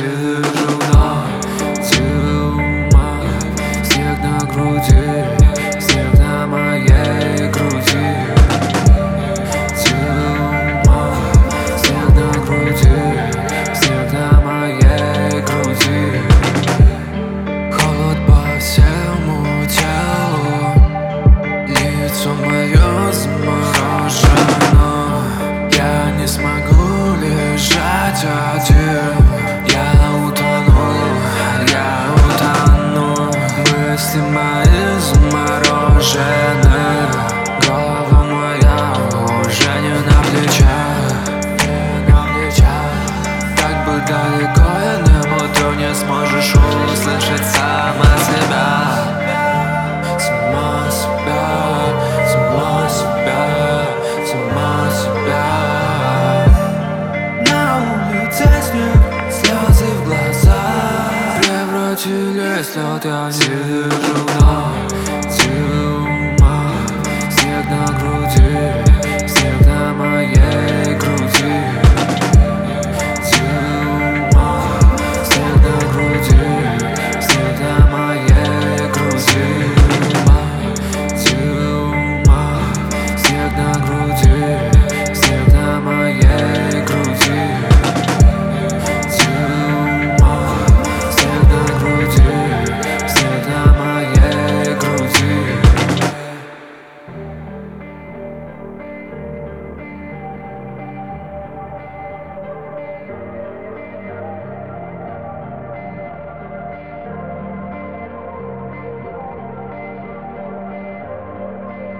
тишина, тьма, снег на груди, снег на моей груди. Тьма, снег на груди, снег на моей груди. Холод по всему телу, лицо мое заморожено. Я не смогу лежать один. Я утону. Мысли мои заморожены. Голова моя уже не на плечах. Как бы далеко я не буду, не сможешь услышать сама себя. Сама себя, сама себя, сама себя. На улице снег, слезы в глаза превратились в лед, я тишина, тьма, снег на груди, снег на моей груди.